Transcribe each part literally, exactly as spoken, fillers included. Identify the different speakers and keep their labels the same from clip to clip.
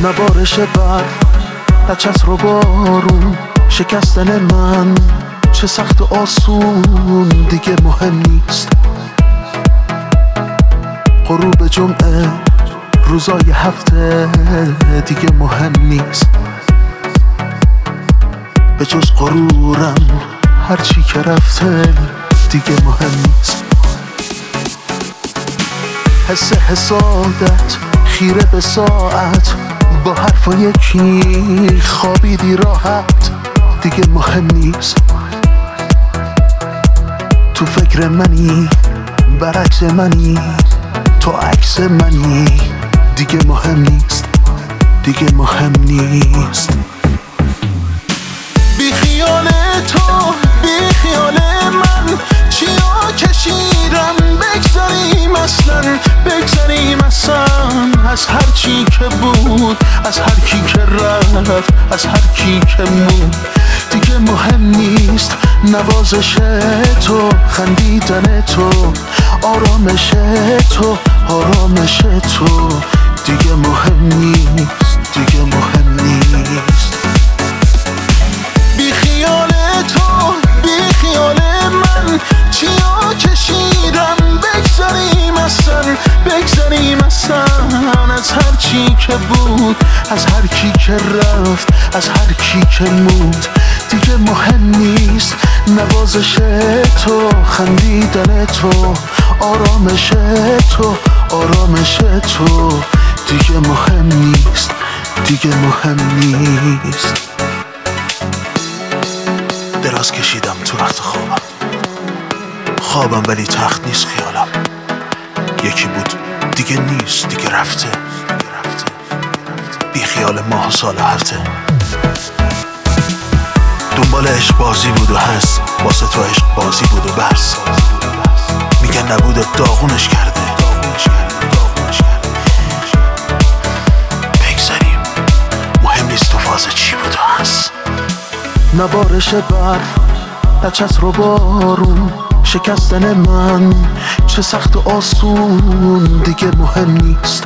Speaker 1: نبارش برف، نه چتر و بارون، شکستن من چه سخت و آسون دیگه مهم نیست. غروب جمعه، روزای هفته دیگه مهم نیست. به جز غرورم هرچی که رفته دیگه مهم نیست. حس حسادت خیره به ساعت، با حرفا یکی خوابیدی راحت دیگه مهم نیست. تو فکر منی، برعکس منی، تو عکس منی دیگه مهم نیست، دیگه مهم نیست. بی خیال تو، بی خیال من، چیا کشیدم بگذاریم اصلا، بگذاریم اصلا از هر چی که بود، از هر کی که رفت، از هر کی که موند دیگه مهم نیست. نوازش تو، خندیدن تو، آرامش تو، آرامش تو دیگه مهم نیست، دیگه مهم نیست. بی خیال تو، بی خیال من، چیا کشیدم بگذاریم اصلا، بگذاریم اصلا از هر چی که بود، از هر کی که رفت، از هر کی که موند دیگه مهم نیست. نوازش تو، خندیدن تو، آرامش تو، آرامش تو دیگه مهم نیست، دیگه مهم نیست. دراز کشیدم تو وقت خوابم، خوابم ولی تخت نیست خیالم. یکی بود دیگه نیست، دیگه رفته، بی خیال ماه و سال هرته. دنبال عشق بازی بود و هست، واسه تو عشق بازی بود و بس. میگن نبوده داغونش کرده، بگذاریم مهم نیست تو فاز چی بود و هست. نبارش برف، نه چتر و بارون، شکستن من چه سخت و آسون دیگه مهم نیست.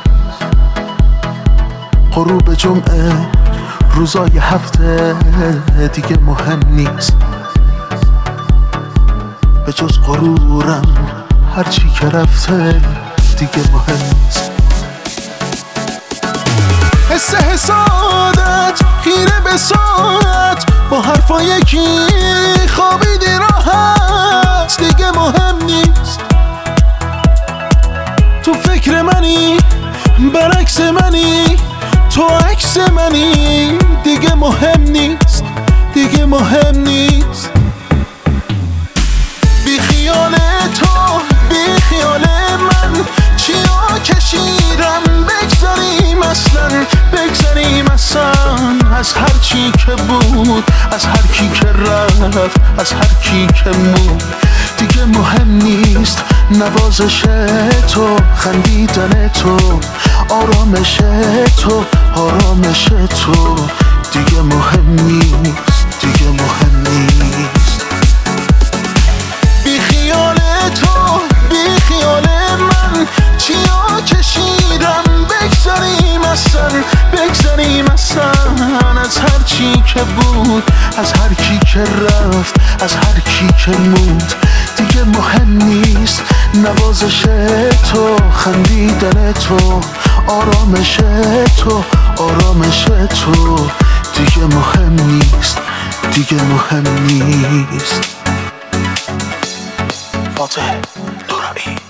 Speaker 1: غروب جمعه، روزای هفته دیگه مهم نیست. به جز غرورم هرچی که رفته دیگه مهم نیست. حس حسادت خیره به ساعت، با حرفا یکی خوابیدی راحت دیگه مهم نیست. تو فکر منی، برعکس منی، تو عکس منی دیگه مهم نیست، دیگه مهم نیست. بی خیال تو، بی خیال من، چیا کشیدم بگذاریم اصلا، بگذاریم اصلا از هر چی که بود، از هر کی که رفت، از هر کی که موند دیگه مهم نیست. نوازش تو، خندیدن تو، آرامش تو، آرامش تو دیگه مهم نیست، دیگه مهم نیست. بی خیال تو، بی خیال من، چیا کشیدم بگذاریم اصلا، بگذاریم اصلا از هر چی که بود، از هر کی که رفت، از هر کی که موند دیگه مهم نیست. نوازش تو، خندیدن تو، آرامش تو، آرامش تو دیگه مهم نیست، دیگه مهم نیست. فاتح دورایی.